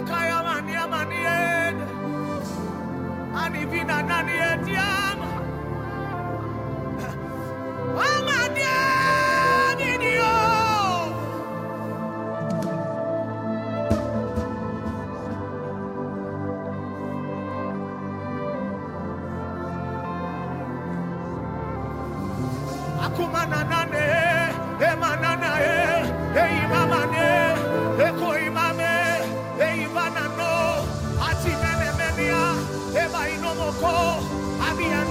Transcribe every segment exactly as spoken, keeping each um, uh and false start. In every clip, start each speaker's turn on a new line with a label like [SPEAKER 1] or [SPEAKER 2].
[SPEAKER 1] kaya mania manied. Anivina nanied yam. Amania video. Akumana nane, emanana e, eimamane, ekoimame, eivanano, atimene menia, evainomoko, abiana.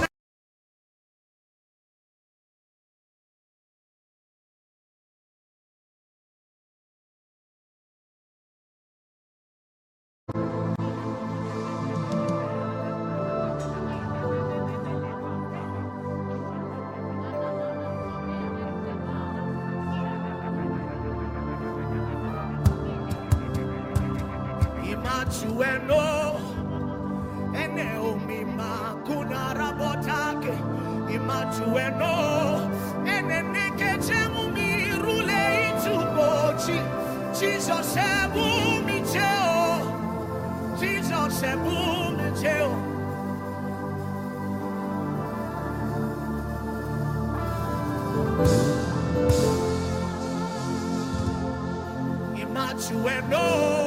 [SPEAKER 1] Imachueno, eneo mima kuna rabotake. Imachueno, eneneke chemu mirule itubochi. Jesus ebu micheo, Jesus ebu micheo. Imachueno.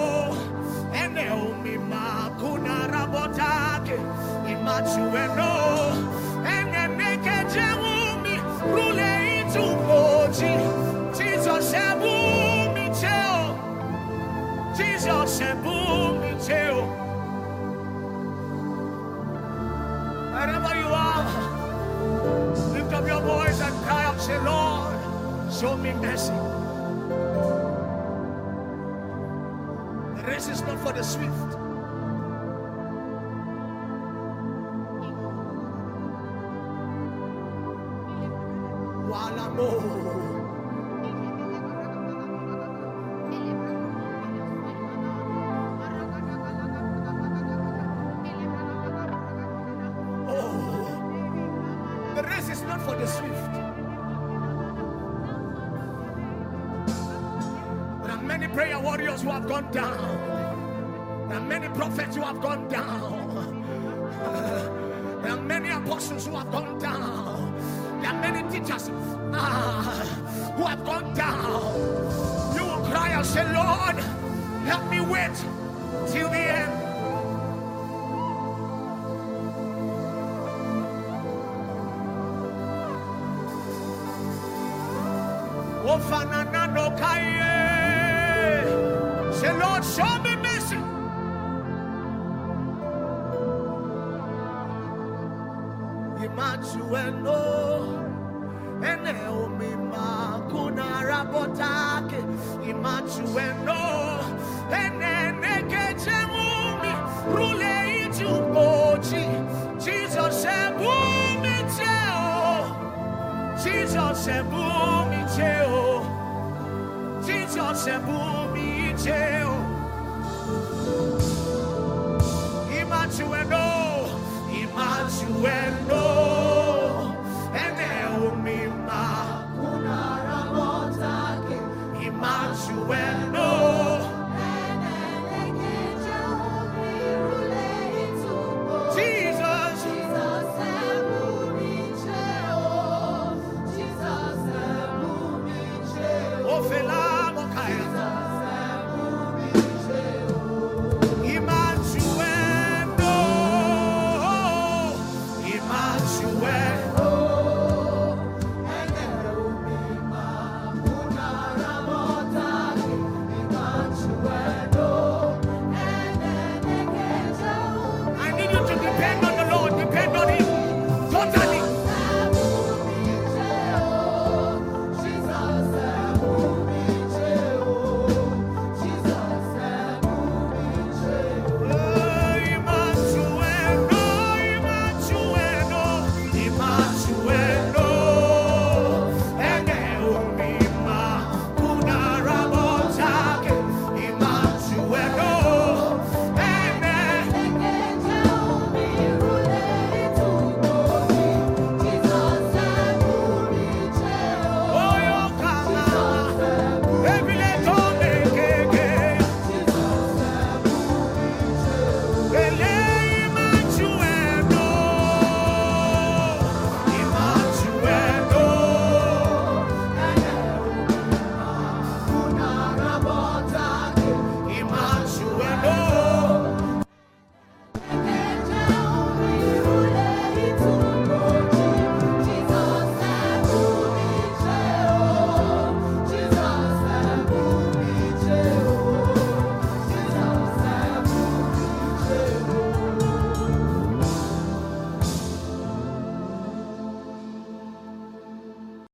[SPEAKER 1] Kuna rabotake imachueno eneneke jewumi rule itubochi. Jesus ebu micheo, Jesus ebu micheo. Wherever you are, lift up your voice and cry out, say, Lord, show me mercy. The race is not for the swift. The race is not for the swift. There are many prayer warriors who have gone down. There are many prophets who have gone down. There are many apostles who have gone down. There are many teachers ah, who have gone down. You will cry and say, Lord, help me wait till the end. Say, Lord, show me mercy. Imachueno, eneo mima kuna rabotake. Imachueno, eneneke jemumi rule itubochi. Jesus ebu micheo, Jesus ebu micheo, Jesus ebu micheo. Imachueno, Imachueno, eneo mima kuna rabotake. Imachueno, eneneke jewumi rule itubochi. Jesus, Jesus ebu micheo, Jesus ebu micheo. Ofela mokaya. Depend on